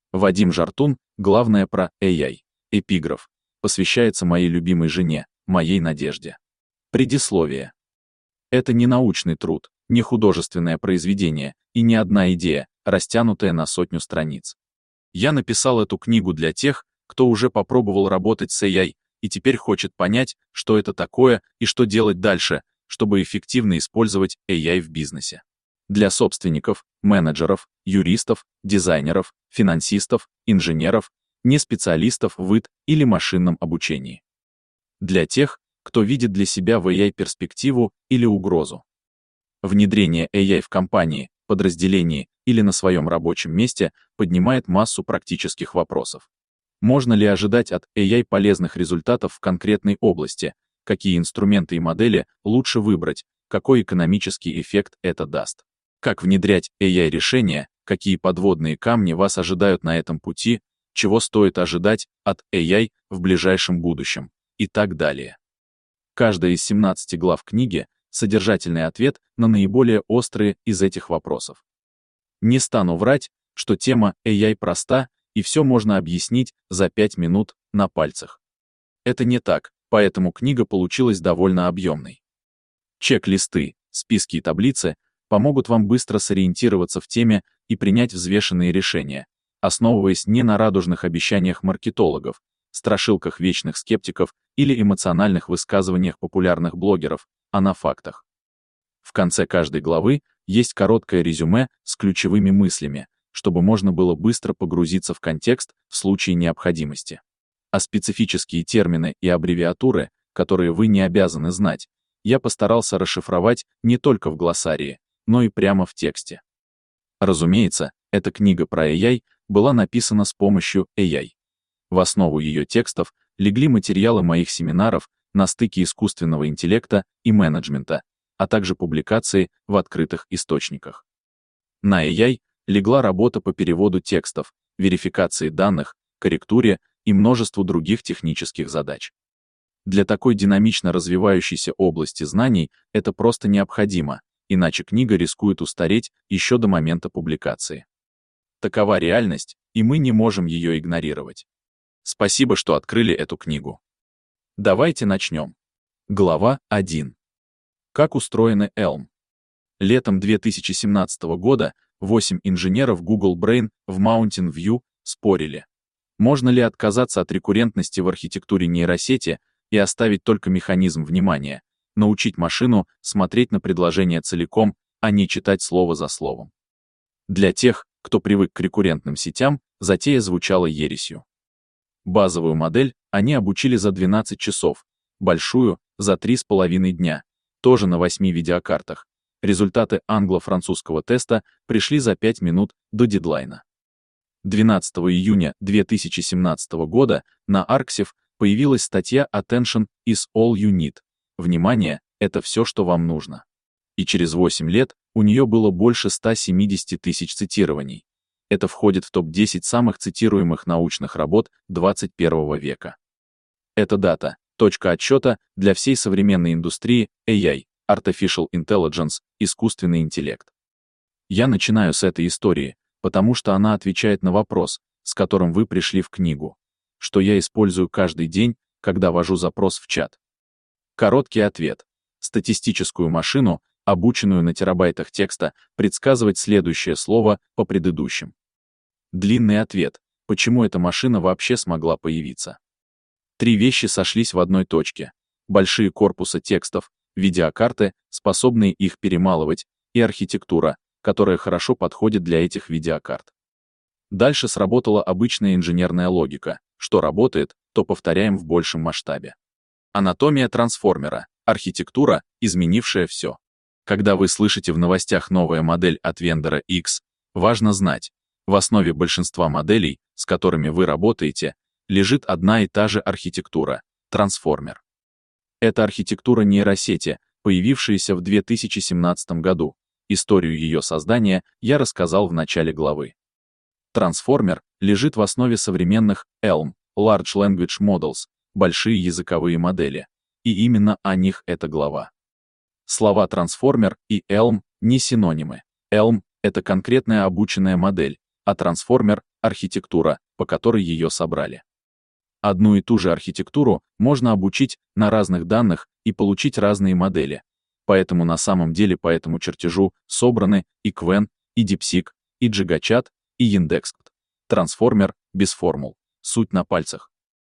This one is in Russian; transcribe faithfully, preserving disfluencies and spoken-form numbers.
Вадим Жартун, главное про эй ай. Эпиграф. Посвящается моей любимой жене, моей Надежде. Предисловие. Это не научный труд, не художественное произведение и не одна идея, растянутая на сотню страниц. Я написал эту книгу для тех, кто уже попробовал работать с эй ай и теперь хочет понять, что это такое и что делать дальше, чтобы эффективно использовать эй ай в бизнесе. Для собственников, менеджеров, юристов, дизайнеров, финансистов, инженеров, не специалистов в ай ти или машинном обучении. Для тех, кто видит для себя в эй ай перспективу или угрозу. Внедрение эй ай в компании, подразделении или на своем рабочем месте поднимает массу практических вопросов. Можно ли ожидать от эй ай полезных результатов в конкретной области? Какие инструменты и модели лучше выбрать? Какой экономический эффект это даст? Как внедрять эй ай-решения? Какие подводные камни вас ожидают на этом пути? Чего стоит ожидать от эй ай в ближайшем будущем? И так далее. Каждая из семнадцати глав книги — содержательный ответ на наиболее острые из этих вопросов. Не стану врать, что тема эй ай проста, и все можно объяснить за пять минут на пальцах. Это не так, поэтому книга получилась довольно объемной. Чек-листы, списки и таблицы помогут вам быстро сориентироваться в теме и принять взвешенные решения, основываясь не на радужных обещаниях маркетологов, страшилках вечных скептиков или эмоциональных высказываниях популярных блогеров, а на фактах. В конце каждой главы есть короткое резюме с ключевыми мыслями, чтобы можно было быстро погрузиться в контекст в случае необходимости. А специфические термины и аббревиатуры, которые вы не обязаны знать, я постарался расшифровать не только в глоссарии, но и прямо в тексте. Разумеется, эта книга про эй ай была написана с помощью эй ай. В основу ее текстов легли материалы моих семинаров на стыке искусственного интеллекта и менеджмента, а также публикации в открытых источниках. На эй ай легла работа по переводу текстов, верификации данных, корректуре и множеству других технических задач. Для такой динамично развивающейся области знаний это просто необходимо, иначе книга рискует устареть еще до момента публикации. Такова реальность, и мы не можем ее игнорировать. Спасибо, что открыли эту книгу. Давайте начнем. Глава один. Как устроены Elm? Летом две тысячи семнадцатого года восемь инженеров Google Brain в Mountain View спорили, можно ли отказаться от рекуррентности в архитектуре нейросети и оставить только механизм внимания, научить машину смотреть на предложение целиком, а не читать слово за словом. Для тех, кто привык к рекуррентным сетям, затея звучала ересью. Базовую модель они обучили за двенадцать часов, большую — за три с половиной дня, тоже на восьми видеокартах. Результаты англо-французского теста пришли за пять минут до дедлайна. двенадцатого июня две тысячи семнадцатого года на Arxiv появилась статья «Attention is all you need». Внимание — это все, что вам нужно. И через восемь лет у нее было больше ста семидесяти тысяч цитирований. Это входит в топ десять самых цитируемых научных работ двадцать первого века. Эта дата — точка отсчета для всей современной индустрии эй ай, Artificial Intelligence, искусственный интеллект. Я начинаю с этой истории, потому что она отвечает на вопрос, с которым вы пришли в книгу, что я использую каждый день, когда ввожу запрос в чат. Короткий ответ. Статистическую машину, обученную на терабайтах текста, предсказывать следующее слово по предыдущим. Длинный ответ. Почему эта машина вообще смогла появиться? Три вещи сошлись в одной точке. Большие корпусы текстов, видеокарты, способные их перемалывать, и архитектура, которая хорошо подходит для этих видеокарт. Дальше сработала обычная инженерная логика. Что работает, то повторяем в большем масштабе. Анатомия трансформера, архитектура, изменившая все. Когда вы слышите в новостях новая модель от вендора X, важно знать, в основе большинства моделей, с которыми вы работаете, лежит одна и та же архитектура — трансформер. Это архитектура нейросети, появившаяся в две тысячи семнадцатом году. Историю ее создания я рассказал в начале главы. Трансформер лежит в основе современных Elm, Large Language Models, большие языковые модели, и именно о них эта глава. Слова трансформер и Elm не синонимы. Elm — это конкретная обученная модель, а трансформер архитектура, по которой ее собрали. Одну и ту же архитектуру можно обучить на разных данных и получить разные модели. Поэтому на самом деле по этому чертежу собраны и Qwen, и DeepSeek, и GigaChat, и Yandex. Трансформер без формул. Суть на пальцах.